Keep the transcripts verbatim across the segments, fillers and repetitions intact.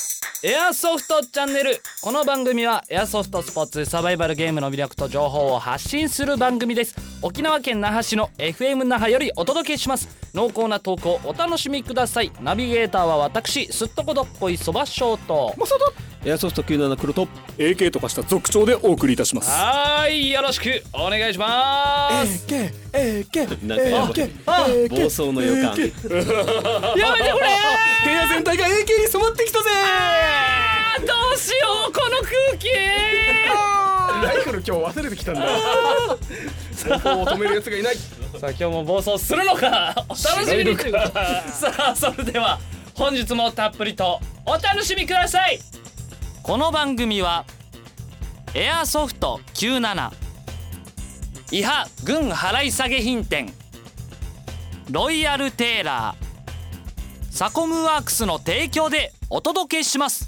エアソフトチャンネル。この番組はエアソフトスポーツサバイバルゲームの魅力と情報を発信する番組です。沖縄県那覇市の エフエム 那覇よりお届けします。濃厚なトークをお楽しみください。ナビゲーターは私すっとこどっこいそばショートマサダエアソフトきゅうじゅうなな黒とエーケー とかした族長でお送りいたします。 はーい、よろしくお願いします。 エーケー エーケーなんかやばいあ暴走の予感。 やめてくれ部屋全体が エーケー に染まってきたぜ。 ー。どうしようこの空気。 ライフル今日忘れてきたんだ。暴走を止めるやつがいない。 さあ今日も暴走するのかお楽しみに。さあそれでは本日もたっぷりとお楽しみください。この番組はエアソフトきゅうじゅうなな、伊波軍払い下げ品店、ロイヤルテーラー、サコムワークスの提供でお届けします。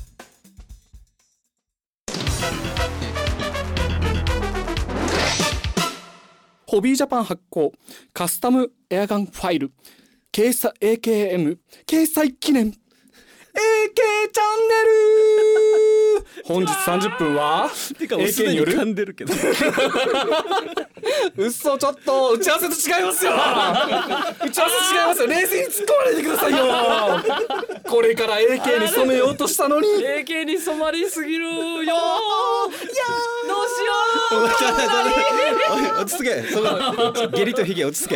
ホビージャパン発行カスタムエアガンファイル掲載 エーケーエム 掲載記念 エーケー チャンネル。本日さんじゅっぷんはてかもうすでに噛んでるけどうっそ、ちょっと打ち合わせと違いますよ。打ち合わせ違いますよ。冷静に突っ込まないでくださいよ。これから エーケー に染めようとしたのにエーケー に染まりすぎるよ。いやどうしよ落ち着け。その下痢とヒゲ落ち着け。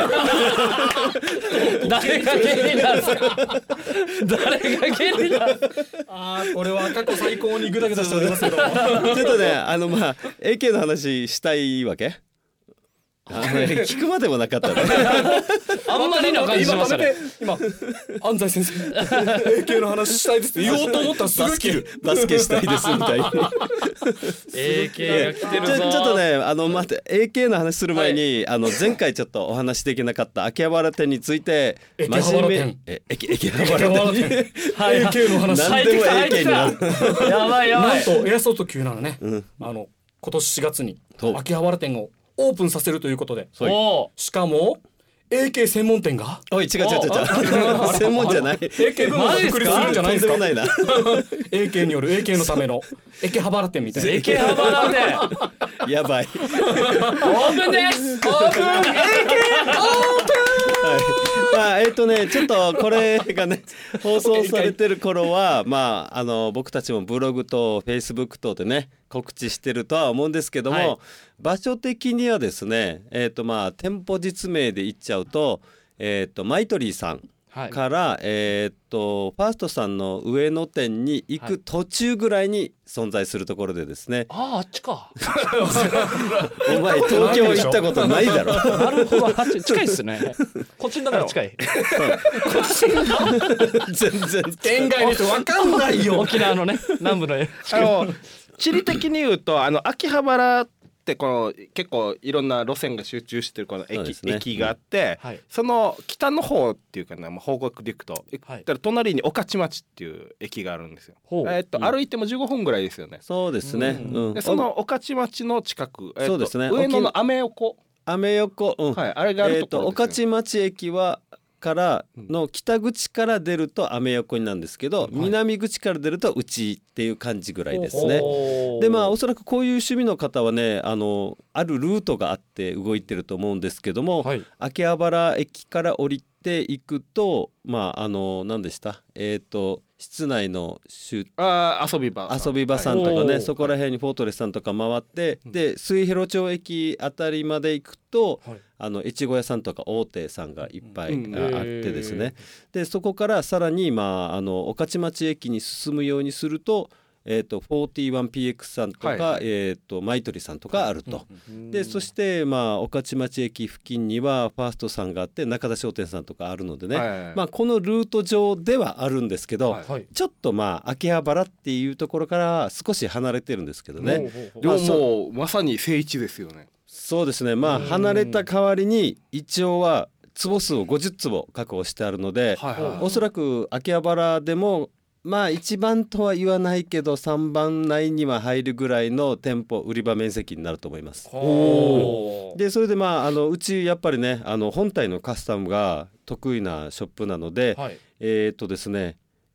誰がゲリなんすか。誰がゲリなんすか。 あー、これは過去最高にグダグダしておりますけど。 ちょっとね、あのまあ エーケー の話したいわけ。あのね、聞くまでもなかったね。 あんまりな感じしましたね。 今安西先生 エーケー の話したいですって言おうと思ったらすぐ切る。 バスケしたいですみたいに。 エーケー が来てるぞ。 ちょちょっとね、あの待って、 エーケー の話する前に、はい、あの前回ちょっとお話できなかった秋葉原店について真面目え秋秋葉原店にエーケー の話何でも エーケー になる。 やばいやばい。 なんとエアソフトきゅうじゅうななね、うん、あの今年しがつに秋葉原店をオープンさせるということで、 おしかも エーケー 専門店がおい違う違う違う違う専門じゃない。 エーケー 部門を作りするんじゃないですか。 とんでもないな。 エーケー による エーケー のためのエケハバラ店みたいな。 エケハバラ店やばい。 オープンです。 オープン エーケー オープン。 はい、まあえっとねちょっとこれがね放送されてる頃はまああの僕たちもブログとフェイスブック等でね告知してるとは思うんですけども、はい、場所的にはですねえっとまあ店舗実名で言っちゃうとえっとマイトリーさんから、はい、えー、っとファーストさんの上野店に行く途中ぐらいに存在するところでですね、 はい、あああっちか。 お前東京行ったことないだろ。 なるほど、近いっすね。こっちだから近い。こっち全然県外の人分かんないよ。 沖縄のね南部のあの地理的に言うとあの秋葉原ってこの結構いろんな路線が集中してるこの 駅,、ね、駅があって、うんはい、その北の方っていうかな、まあ、方角で行くと、はい、隣に御徒町っていう駅があるんですよ。えー、っと、うん、歩いてもじゅうごふんぐらいですよね。 そうですね、うんうん、 でその御徒町の近く、えー、 そうですね、 上野のアメ横アメ横、うん、 はい、あれがあるところですよ。 御徒町駅はからの北口から出るとアメ横になるんですけど、うん、南口から出ると内っていう感じぐらいですね。でまあおそらくこういう趣味の方はね あのあるルートがあって動いてると思うんですけども、はい、秋葉原駅から降りていくとまああの何でしたえっ、ー、と室内のあ遊び場遊び場さんとかね、はい、そこら辺にフォートレスさんとか回って、はい、で末広町駅あたりまで行くと、はい、あの越後屋さんとか大手さんがいっぱいあってですね、でそこからさらに、まあ、あの御徒町駅に進むようにするとえー、と フォーティーワンピーエックス さんとか、はいえー、とマイトリさんとかあると、はい、でそして、まあ、御徒町駅付近にはファーストさんがあって中田商店さんとかあるのでね、はいはいまあ、このルート上ではあるんですけど、はい、ちょっとまあ秋葉原っていうところから少し離れてるんですけどね。 でももうまさに聖地ですよね。 そうですね、まあ、離れた代わりに一応は坪数をごじゅっつぼ確保してあるので、はいはい、おそらく秋葉原でもまあ一番とは言わないけどさんばん内には入るぐらいの店舗売り場面積になると思います。でそれでまああのうちやっぱりねあの本体のカスタムが得意なショップなので、はい、えー、っとですね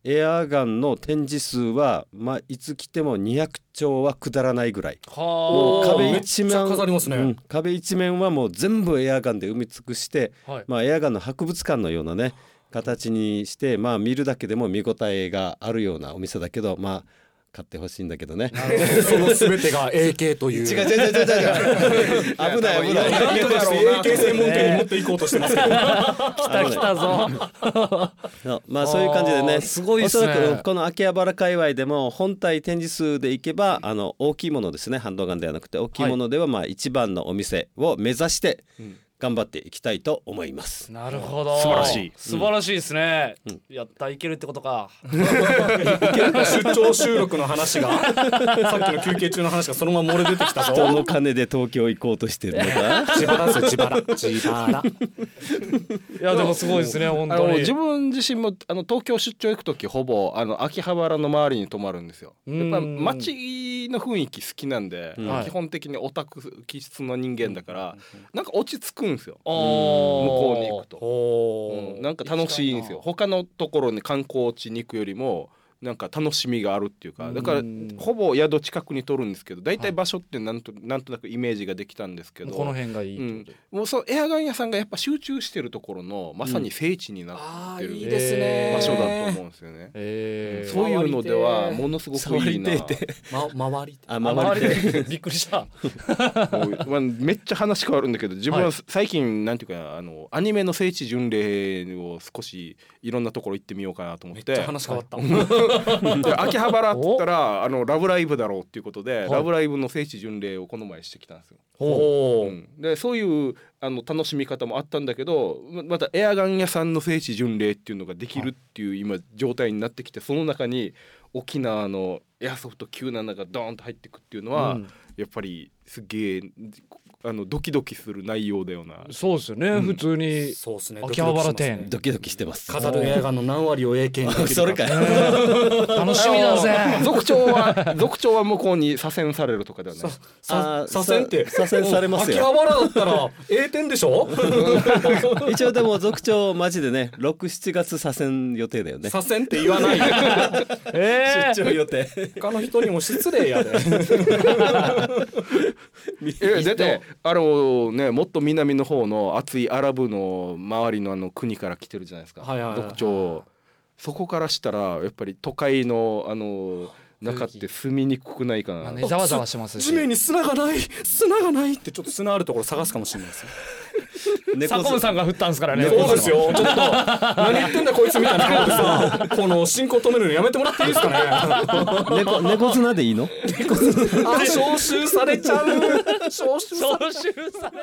エアガンの展示数は、まあ、いつ来てもにひゃくちょうは下らないぐらい。もう壁一面、 飾りますね、うん、 壁一面はもう全部エアガンで埋め尽くして、はい、まあ、エアガンの博物館のようなね形にして、まあ、見るだけでも見応えがあるようなお店だけど、まあ買ってほしいんだけどね。 その全てが エーケー という。 違う違う違う違う違う。危ない危ない。 エーケー 専門店に持っていこうとしてますけど。 来た来たぞ。 まあそういう感じでね。 すごいですね。 おそらくこの秋葉原界隈でも本体展示数でいけば、あの大きいものですね。ハンドガンではなくて大きいものではまあ一番のお店を目指して頑張っていきたいと思います。 なるほど。 素晴らしい。 素晴らしいですね。うん、やったいけるってことか。 出張収録の話がさっきの休憩中の話がそのまま漏れ出てきたぞ。 人の金で東京行こうとしてるのか。 自腹ですよ自腹自腹。 いやでもすごいですね本当に。 自分自身もあの東京出張行くときほぼあの秋葉原の周りに泊まるんですよ。やっぱ街の雰囲気好きなんで、うん、基本的にオタク気質の人間だから、うん、なんか落ち着くんですよ。向こうに行くと、うん、なんか楽しいんですよ。他のところに観光地に行くよりもなんか楽しみがあるっていうか、だからほぼ宿近くに取るんですけど、だいたい場所ってなんと、なんとなくイメージができたんですけど、 この辺がいい、うん、 もうそのエアガン屋さんがやっぱ集中してるところのまさに聖地になってる、うん、いいですね、場所だと思うんですよね、えー、そういうのではものすごくいいな。 ま、周りあ周りでびっくりしたもう、まあ、めっちゃ話変わるんだけど、自分は最近なんていうかあのアニメの聖地巡礼を少しいろんなところ行ってみようかなと思って。 めっちゃ話変わった、 秋葉原って言ったらあのラブライブだろうっていうことで、はい、ラブライブの聖地巡礼をこの前してきたんですよ。うん、でそういうあの楽しみ方もあったんだけど、またエアガン屋さんの聖地巡礼っていうのができるっていう今状態になってきて、その中に沖縄のエアソフトきゅうじゅうなながドーンと入ってくっていうのは、うん、やっぱりすげえあのドキドキする内容だよな。 そうですよね、うん、普通にそうですね、 秋葉原店ドキドキしてます。 語るエアガンの何割を エーケー にできるかそれか楽しみだぜ。 族長は族長は向こうに左遷されるとかではない。 左遷って左遷されますよ。 秋葉原だったら A 点でしょ一応でも族長マジでねろく、しちがつ左遷予定だよね。 左遷って言わないえー、 出張予定。 他の人にも失礼やでえだってあのね、もっと南の方の暑いアラブの周りのあの国から来てるじゃないですか、はいはいはい、族長。そこからしたらやっぱり都会のあの中って住みにくくないかな、 ね、ざわざわしますし、 地面に砂がない砂がないってちょっと砂あるところ探すかもしれないですよ。 サコンさんが振ったんですからね。 そうですよ。ちょっと何言ってんだこいつみたいな顔でさ、この進行止めるのやめてもらっていいですかね。 猫猫綱でいいの？ 猫綱。あ、招集されちゃう。招集されちゃ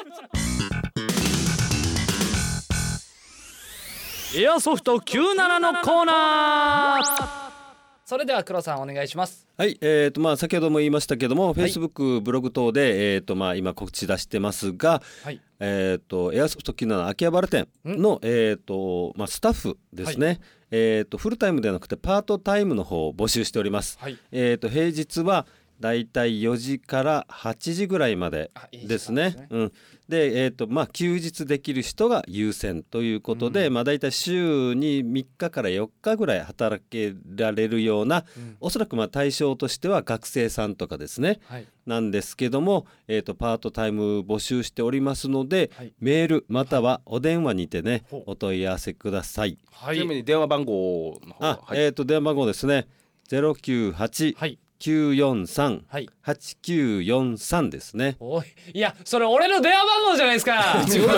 う。エアソフトきゅうじゅうななのコーナー。それでは黒さんお願いします。 はい、えーとまあ、先ほども言いましたけども、はい、Facebook ブログ等で、えーとまあ、今告知出してますが、はい、えーとエアソフトきゅうじゅうなな秋葉原店の、えーとまあ、スタッフですね、はい、えーとフルタイムではなくてパートタイムの方を募集しております、はい、えーと平日はだいたいよじからはちじぐらいまでですね。いいですね、うん、で、えーとまあ、休日できる人が優先ということで、うん、まあ、だいたい週にみっかからよっかぐらい働けられるような、うん、おそらくまあ対象としては学生さんとかですね、はい、なんですけども、えーとパートタイム募集しておりますので、はい、メールまたはお電話にてね、はい、お問い合わせください。 はい、ちなみに電話番号の方、 あ、はい、えーと電話番号ですね、ゼロきゅうはち、はいきゅうよんさん、はちきゅうよんさんですね。 おい、いやそれ俺の電話番号じゃないですか。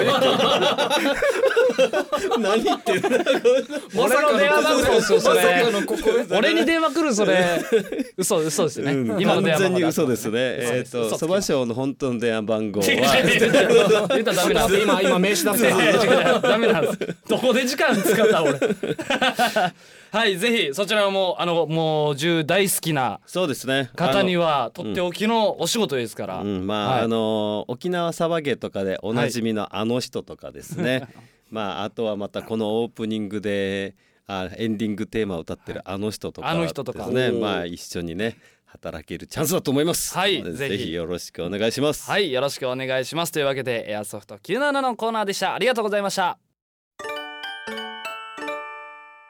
何言ってる俺の電話番号ですよそれ。俺に電話来るそれ。嘘嘘ですよね、うん、今の電話番号完全に嘘ですね。えっ、ー、とそば賞の本当の電話番号は言ったらダメなんです。今今名刺出せ。ダメなんです。どこで時間使った俺。はい、ぜひそちらもあのもう銃大好きなそうですね方にはとっておきのお仕事ですから、 うんうん、まあ、はい、あの沖縄騒げとかでおなじみのあの人とかですね、はい、まああとはまたこのオープニングであエンディングテーマを歌ってるあの人とかですね、はい、あの人とかまあ一緒にね働けるチャンスだと思います。はい、ぜひよろしくお願いします。 はい、よろしくお願いします。というわけでエアソフトきゅうじゅうななのコーナーでした。ありがとうございました。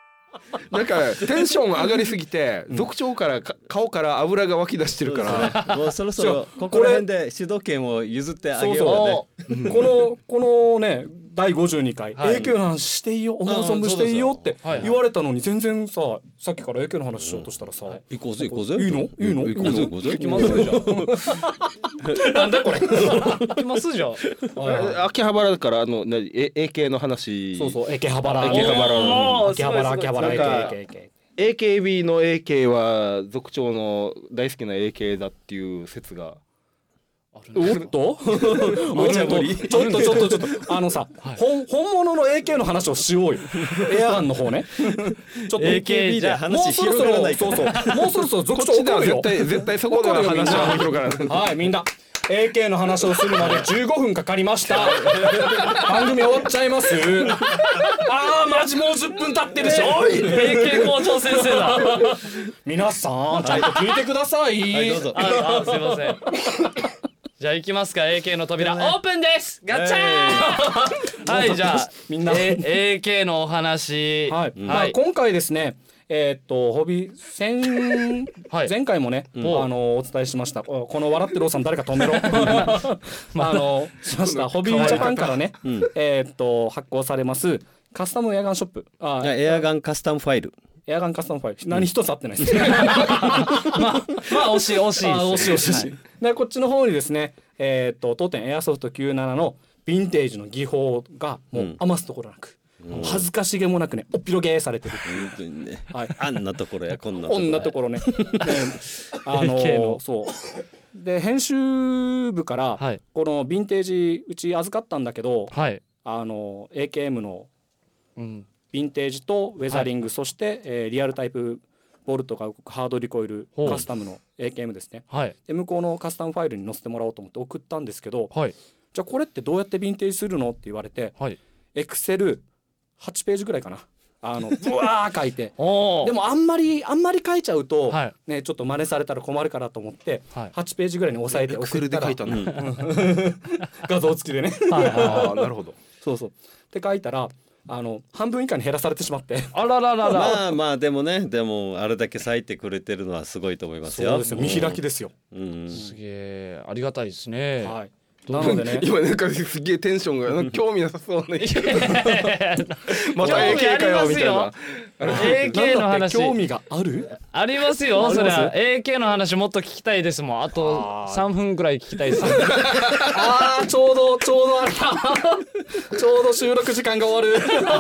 なんかテンション上がりすぎて族長からか顔から油が湧き出してるからもうそろそろここら辺で主導権を譲ってあげようよね。 このこのねだいごじゅうにかい、はい、エーケー の話していいよ思う存分していいよって言われたのに全然ささっきから エーケー の話しようとしたらさ、うん、 行こうぜ行こうぜいいのいいの行こうぜ行こうぜ行きますじゃんなんだこれ行きますじゃん秋葉原だからあの エーケー の話そうそう エーケー 葉原秋葉原秋葉原秋葉原 エーケー エーケーエーケービー の エーケー は族長の大好きな エーケー だっていう説がおっと無茶ぶりちょっとちょっとちょっとあのさ、はい、本, 本物の エーケー の話をしようよエアガンの方ねちょっとエーケービー で話広がらないからそうそうもうそろそろ族長こっちでは絶対絶対そこでは話は広がらないはいみんなエーケー の話をするまでじゅうごふんかかりました番組終わっちゃいますあーマジもうじゅっぷん経ってるしおいエーケー 校長先生だ皆さんちゃんと聞いてくださいはいどうぞああすいませんじゃあ行きますか エーケー の扉オープンですガッチャーはいじゃあみんなエーケー のお話はい、うんまあ、今回ですねえー、っとホビ先、はい、前回もね、うん、あのお伝えしましたこの笑ってるおさん誰か止めろあのしましたホビージャパンからね、うん、えー、っと発行されますカスタムエアガンショップあエアガンカスタムファイルエアガンカスタムファイル何一つ合ってないですまあまあ惜しい惜しい惜しい惜しい、はい、でこっちの方にですねえー、っと当店エアソフトきゅうじゅうななのヴィンテージの技法がもう余すところなく、うん、恥ずかしげもなくねおっぴろげされてる本当にね、 はい、 あんなところやこんなところこんなところねあのー、そうで編集部から、はい、このヴィンテージうち預かったんだけど、はい、あの エーケーエム のヴィンテージとウェザリング、はい、そして、えー、リアルタイプボルトが動くハードリコイルカスタムの エーケーエム ですね、はい、で向こうのカスタムファイルに載せてもらおうと思って送ったんですけど、はい、じゃあこれってどうやってヴィンテージするのって言われて、はい、エクセルはちページぐらいかなあのブワー書いてでもあんまりあんまり書いちゃうと、はいね、ちょっと真似されたら困るからと思って、はい、はちページぐらいに押さえて送ったらエクセルで書いたの画像付きでねあなるほどそうそうって書いたらあの半分以下に減らされてしまってあららららまあまあでもねでもあれだけ割いてくれてるのはすごいと思いますよ。 そうですよ見開きですよ、 うん、 すげえありがたいですね。 はいなのでね今なんかすげえテンションが興味なさそうねまた エーケー かよみたいなエーケー の話興味があるありますよそれは エーケー の話もっと聞きたいですもんあとさんぷんくらい聞きたいですあーちょうどちょうどあれだちょうど収録時間が終わる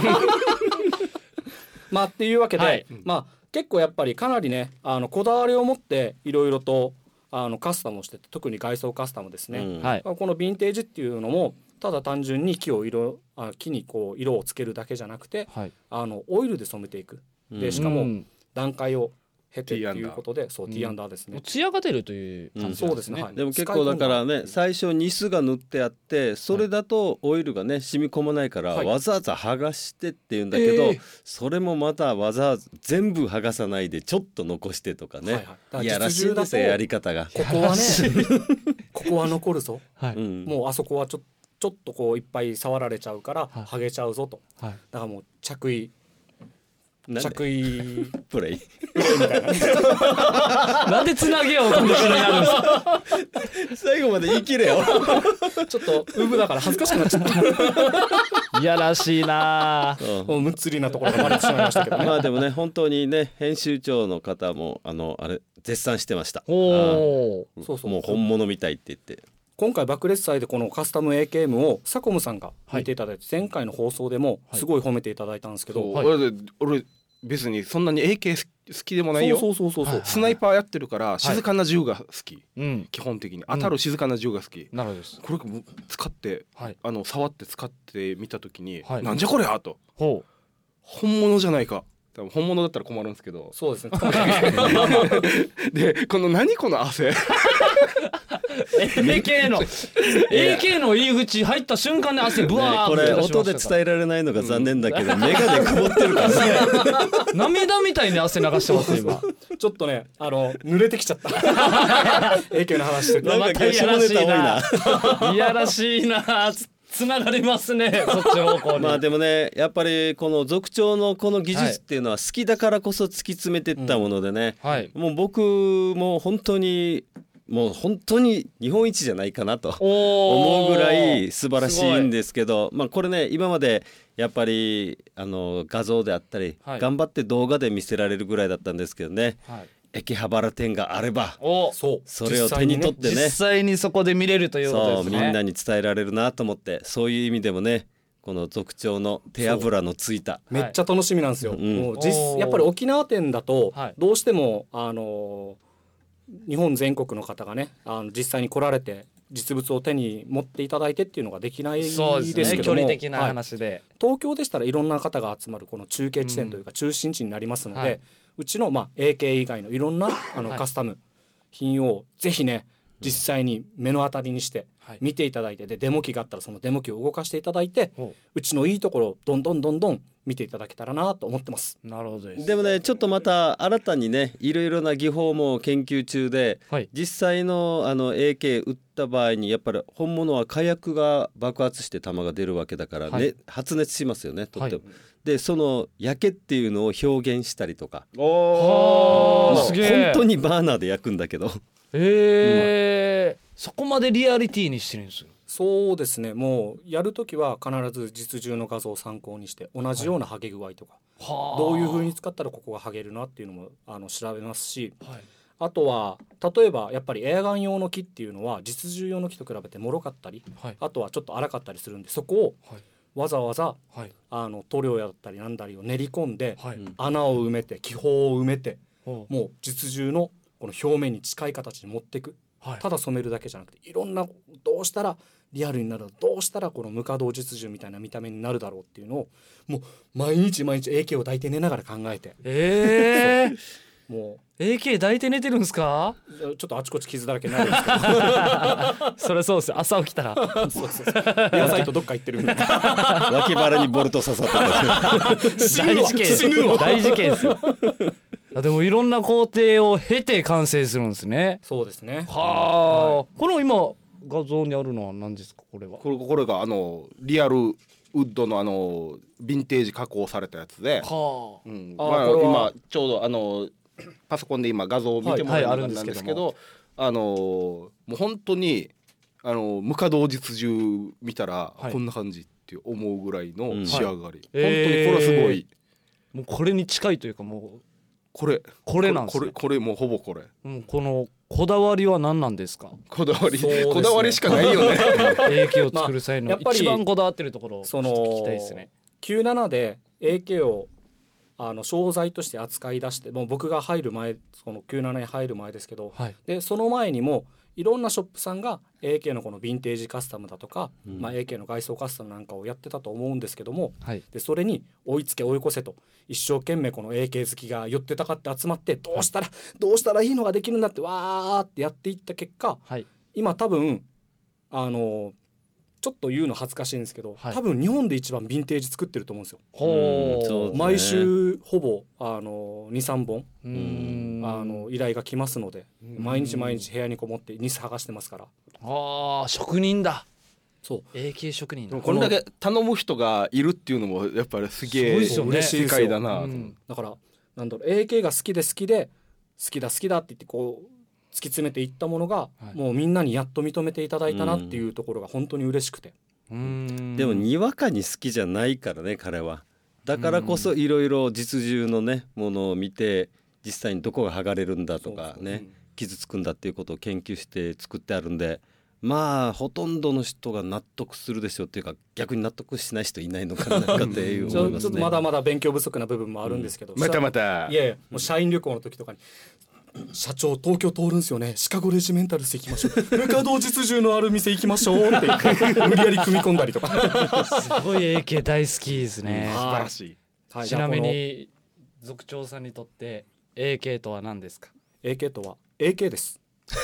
まあっていうわけで、はい、まあ結構やっぱりかなりねあのこだわりを持っていろいろとあのカスタムをしてて特に外装カスタムですね、うんはい、このヴィンテージっていうのもただ単純に木を色あ木にこう色をつけるだけじゃなくて、はい、あのオイルで染めていくでしかも段階を経てっていうことで、うん、そう T アンダーですね。 艶が出るという感じですね。 そうですね。はい、 でも結構だからね最初ニスが塗ってあってそれだとオイルがね染み込まないから、はい、わざわざ剥がしてって言うんだけど、えー、それもまたわざわざ全部剥がさないでちょっと残してとかね、はいはい、いやらしいですよやり方が。 ここはねここは残るぞ、はい、もうあそこはちょちょっとこういっぱい触られちゃうから剥げちゃうぞと、はい、だからもう着衣着衣プレイみたいななんでつなげようとになるんですか最後まで言い切れよちょっとウブだから恥ずかしくなっちゃったいやらしいなもうむっつりなところがバレてしまいましたけどねまあでもね本当にね編集長の方もあのあれ絶賛してました。 おあそうそうもう本物みたいって言って今回爆裂祭でこのカスタム エーケーエム をサコムさんが見ていただいて、はい、前回の放送でもすごい褒めていただいたんですけど、 はい、俺, 俺別にそんなに エーケー 好きでもないよ。 そうそうそうそう、はい、 スナイパーやってるから静かな銃が好き、はい、基本的に当たる静かな銃が好き、 うん、なるほどです。 これ使って、はい、あの触って使ってみた時に、はい、なんじゃこれやとほう本物じゃないか多分本物だったら困るんですけどそうですねでこの何この汗エーケー の エーケー の入り口入った瞬間に汗ブワーって出しました。これ音で伝えられないのが残念だけど、うん、目がね曇ってるからね涙みたいに汗流してます今ちょっとねあの濡れてきちゃったエーケー の話してなんか下ネタ多いないやらしいなつながりますねそっちの方向に。 まあでもねやっぱりこの族長のこの技術っていうのは好きだからこそ突き詰めていったものでね、 うんはい、 もう僕も本当にもう本当に日本一じゃないかなと思うぐらい素晴らしいんですけど、まあこれね今までやっぱりあの画像であったり、はい、頑張って動画で見せられるぐらいだったんですけどね、はい、秋葉原店があればおそうそれを手に取ってね実際にそこで見れるということですね。 そうみんなに伝えられるなと思って、そういう意味でもねこの族長の手油のついためっちゃ楽しみなんですよ、はい、もう実やっぱり沖縄店だとどうしてもあの日本全国の方がねあの実際に来られて実物を手に持っていただいてっていうのができないですけども、そうですね、 距離的な話で、 はい、東京でしたらいろんな方が集まるこの中継地点というか中心地になりますので、うんはい、うちのまあ エーケー 以外のいろんなあのカスタム品をぜひね実際に目の当たりにして見ていただいて、でデモ機があったらそのデモ機を動かしていただいて、うちのいいところをどんどんどんどん見ていただけたらなと思ってます。 なるほどです。 でもねちょっとまた新たにねいろいろな技法も研究中で、はい、実際のあの エーケー 打った場合にやっぱり本物は火薬が爆発して弾が出るわけだからね、はい、発熱しますよねとっても、はい、でその焼けっていうのを表現したりとか、 おーすげえ、 本当にバーナーで焼くんだけどえーうん、そこまでリアリティにしてるんですよ。 そうですね、もうやるときは必ず実銃の画像を参考にして同じような剥げ具合とか、はい、どういう風に使ったらここが剥げるなっていうのもあの調べますし、はい、あとは例えばやっぱりエアガン用の木っていうのは実銃用の木と比べて脆かったり、はい、あとはちょっと粗かったりするんで、そこをわざわざ、はい、あの塗料やったりなんだりを練り込んで、はい、穴を埋めて気泡を埋めて、うん、もう実銃のこの表面に近い形に持っていく、はい、ただ染めるだけじゃなくていろんなどうしたらリアルになる、どうしたらこの無稼働実銃みたいな見た目になるだろうっていうのをもう毎日毎日 エーケー を抱いて寝ながら考えて、 えー、 もうエーケー 抱いて寝てるんですか？ ちょっとあちこち傷だらけになるんですけどそれそうですよ、朝起きたらそうそうそうエアサイトどっか行ってるみたいな脇腹にボルト刺さってた大事件大事件ですよでもいろんな工程を経て完成するんですね。 そうですね。 はあ、はい、この今画像にあるのは何ですか？これはこれ、これがあのリアルウッドのあのヴィンテージ加工されたやつで、はあ、うん、まあ、今ちょうどあのパソコンで今画像を見てもらえるんですけど、あのもう本当にあの無稼働実銃見たら、はい、こんな感じって思うぐらいの仕上がり、うんはい、本当にこれはすごい、 えー、もうこれに近いというかもうこれこれなんですね。 これこれもうほぼこれ、 うん、このこだわりは何なんですか？ こだわり、ね、こだわりしかないよねエーケー を作る際の一番こだわってるところを聞きたいですね。 きゅうじゅうななで エーケー をあの商材として扱い出して、もう僕が入る前、そのきゅうじゅうななに入る前ですけど、はい、でその前にもいろんなショップさんが エーケー のこのヴィンテージカスタムだとか、うんまあ、エーケー の外装カスタムなんかをやってたと思うんですけども、はい、でそれに追いつけ追い越せと一生懸命この エーケー 好きが寄ってたかって集まって、どうしたらどうしたらいいのができるんだってわーってやっていった結果、はい、今多分あのちょっと言うの恥ずかしいんですけど、はい、多分日本で一番ヴィンテージ作ってると思うんですよ。ほう、毎週ほぼあの にさんぼんうんあの依頼が来ますので、毎日毎日部屋にこもってニス剥がしてますから。 あー、職人だ。 そうエーケー 職人だ。 これだけ頼む人がいるっていうのもやっぱりすげえ嬉しい世界だな、うん、 だからなんだろう、 エーケー が好きで好きで好きだ好きだって言ってこう突き詰めていったものが、はい、もうみんなにやっと認めていただいたなっていうところが本当に嬉しくて、 うーん、でもにわかに好きじゃないからね彼は。だからこそいろいろ実銃のねものを見て、実際にどこが剥がれるんだとかね、そうそう、うん、傷つくんだっていうことを研究して作ってあるんで、まあほとんどの人が納得するでしょうっていうか、逆に納得しない人いないのかなっていう思いますね。 ちょっとまだまだ勉強不足な部分もあるんですけど、うん、 またまたいやいや、もう社員旅行の時とかに社長東京通るんすよね、シカゴレジメンタルス行きましょう無稼働実銃のある店行きましょうって無理やり組み込んだりとかすごい エーケー 大好きですね、 素晴らしい、 はい、ちなみに族長さんにとって エーケー とは何ですか？ エーケー とは エーケー です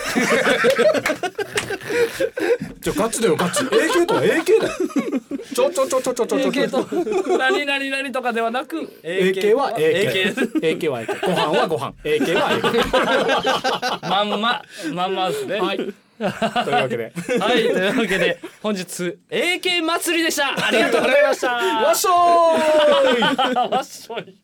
ちょガチだよガチ エーケー とは エーケー だよちょちょちょちょちょちょちょエーケー と何何何とかではなくエーケー は エーケー エーケー は エーケー ご飯はご飯 エーケー は エーケーまんままんまですね、 はい、 というわけではいというわけで本日 エーケー 祭りでした。ありがとうございましたわっしょーいわっしょい。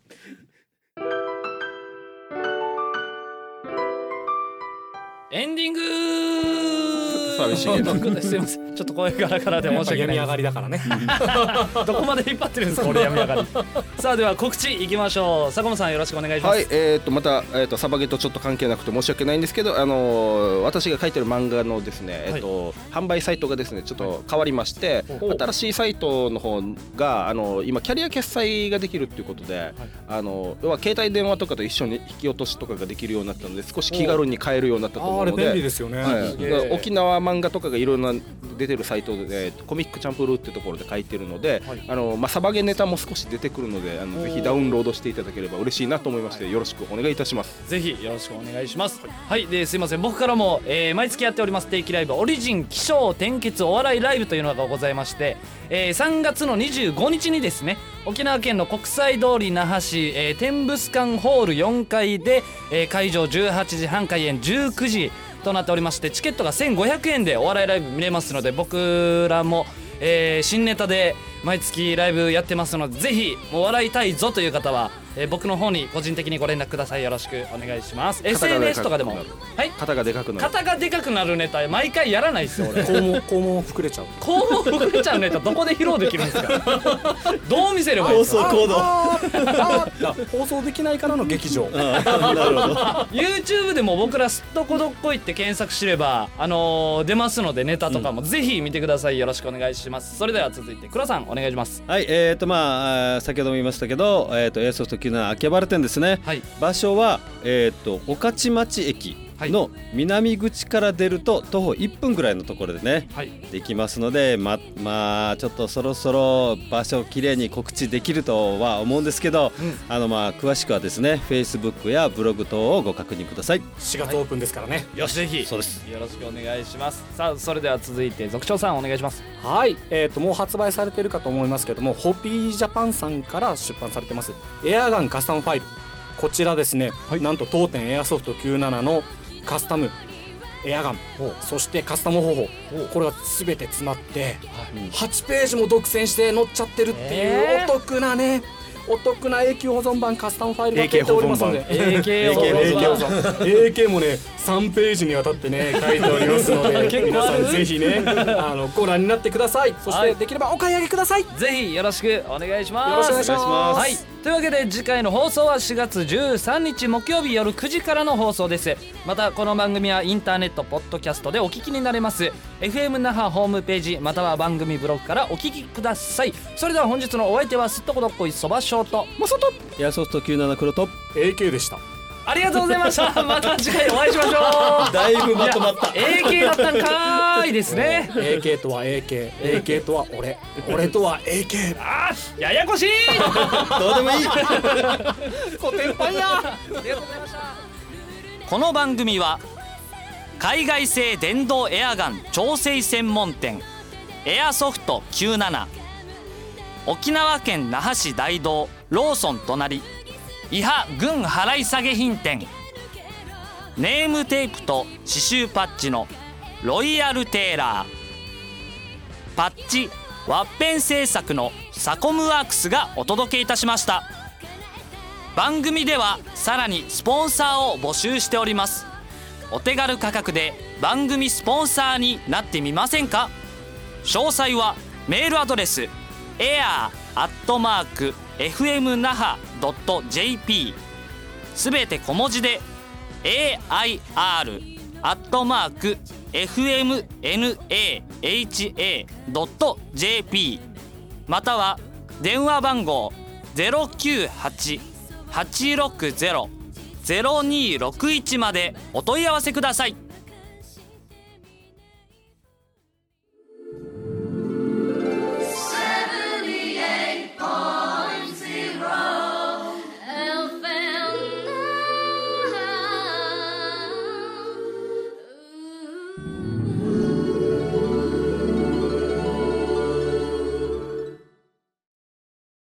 エンディング寂しいけどすいません、ちょっと声ガラガラで申し訳ない。 病み上がりだからねどこまで引っ張ってるんですか俺、病み上がり。さあでは告知いきましょう。坂本さんよろしくお願いします。 はい、えー、とまた、えー、とサバゲとちょっと関係なくて申し訳ないんですけど、あのー私が書いてる漫画のですね、えーと販売サイトがですねちょっと変わりまして、新しいサイトの方が、あのー今キャリア決済ができるっていうことで、あのー要は携帯電話とかと一緒に引き落としとかができるようになったので、少し気軽に買えるようになったと思うので、 あれ便利ですよね、 はいすげえ沖縄漫画とかがいろんな出てるサイトで、コミックチャンプルーっていうところで書いてるので、あのまあ、サバゲネタも少し出てくるので、あのぜひダウンロードしていただければ嬉しいなと思いまして、よろしくお願いいたします。 ぜひよろしくお願いします。はい、ですいません、僕からも、えー毎月やっております定期ライブオリジン起承転結お笑いライブというのがございまして、えーさんがつのにじゅうごにちにですね、沖縄県の国際通り那覇市、えー天物館ホールよんかいで、えー会場じゅうはちじ開演じゅうくじとなっておりまして、チケットがせんごひゃくえんでお笑いライブ見れますので、僕らも、えー新ネタで毎月ライブやってますので、ぜひもう笑いたいぞという方は、えー僕の方に個人的にご連絡ください。よろしくお願いします。 エスエヌエス とかでも、はい肩がでかくなる。 肩がでかくなるネタ毎回やらないですよ俺。 肛門肛門膨れちゃう肛門膨れちゃうネタどこで披露できるんですかどう見せればいいですか。 放送コード。 あーあー放送できないからの劇場なるほど。 YouTube でも僕らすっとこどっこいって検索すれば、あのー出ますので、ネタとかもぜひ見てください。よろしくお願いします。それでは続いて黒さんお願いします。 はい、えーとまああー先ほども言いましたけど、えーとエアソフトきゅうじゅうなな秋葉原店ですね。 はい、 場所はえーと御徒町駅の南口から出ると徒歩いっぷんぐらいのところでね、 はい、 できますので、ままあちょっとそろそろ場所をきれいに告知できるとは思うんですけど、 うんあのまあ詳しくはですね Facebook やブログ等をご確認ください。 しがつオープンですからね、 よしぜひそうです。 よろしくお願いします。さあそれでは続いて族長さんお願いします。 はい、えー、ともう発売されてるかと思いますけども、ホピージャパンさんから出版されてますエアガンカスタムファイル、こちらですね、なんと当店エアソフトきゅうじゅうななのカスタムエアガン、そしてカスタム方法、これが全て詰まってはちページも独占して載っちゃってるっていうお得なね、お得な永久保存版カスタムファイルが出ておりますので、 エーケー 保存版エーケー 保存 エーケー もねさんページにわたってね書いておりますので結構ある皆さんぜひねあのご覧になってください。そしはいてできればお買い上げください。 ぜひよろしくお願いします。 よろしくお願いします。 はい、というわけで次回の放送はしがつじゅうさんにち木曜日夜くじからの放送です。またこの番組はインターネットポッドキャストでお聞きになれます。 エフエム 那覇ホームページまたは番組ブログからお聞きください。それでは本日のお相手はすっとこどっこいそばショートまさとエアソフトきゅうじゅうなな黒とエーケー でした。 ありがとうございましたまた次回お会いしましょう。 だいぶまとまった。 エーケー だったんかーいですね。 エーケー とは エーケー、エーケー とは俺、俺とは エーケー。 あーややこしいどうでもいい。 コテンパンや。 ありがとうございました。この番組は海外製電動エアガン調整専門店エアソフトきゅうじゅうなな、沖縄県那覇市大道ローソン隣伊波軍払い下げ品店、ネームテープと刺繍パッチのロイヤルテーラー、パッチワッペン製作のサコムワークスがお届けいたしました。番組ではさらにスポンサーを募集しております。お手軽価格で番組スポンサーになってみませんか。詳細はメールアドレス エアー アットマーク エフエム 那覇 ドット ジェーピー すべて小文字で エーアイアール アットマーク エフエム ナハ ドット ジェーピー または電話番号 ゼロきゅうはち はちろくゼロ ゼロにろくいちまでお問い合わせください。